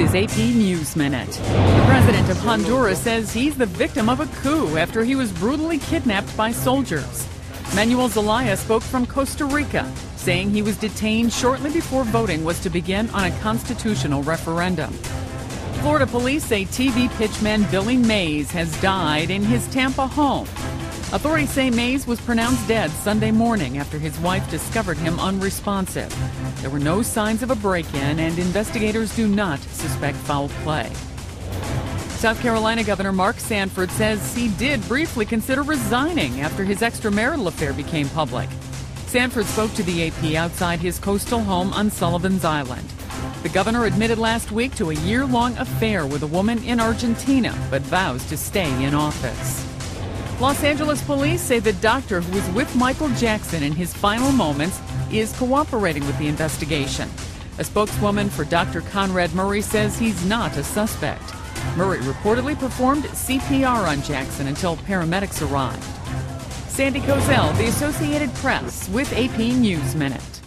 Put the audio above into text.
is AP News Minute. The president of Honduras says he's the victim of a coup after he was brutally kidnapped by soldiers. Manuel Zelaya spoke from Costa Rica, saying he was detained shortly before voting was to begin on a constitutional referendum. Florida police say TV pitchman Billy Mays has died in his Tampa home. Authorities say Mays was pronounced dead Sunday morning after his wife discovered him unresponsive. There were no signs of a break-in, and investigators do not suspect foul play. South Carolina Governor Mark Sanford says he did briefly consider resigning after his extramarital affair became public. Sanford spoke to the AP outside his coastal home on Sullivan's Island. The governor admitted last week to a year-long affair with a woman in Argentina, but vows to stay in office. Los Angeles police say the doctor who was with Michael Jackson in his final moments is cooperating with the investigation. A spokeswoman for Dr. Conrad Murray says he's not a suspect. Murray reportedly performed CPR on Jackson until paramedics arrived. Sandy Kozel, The Associated Press, with AP News Minute.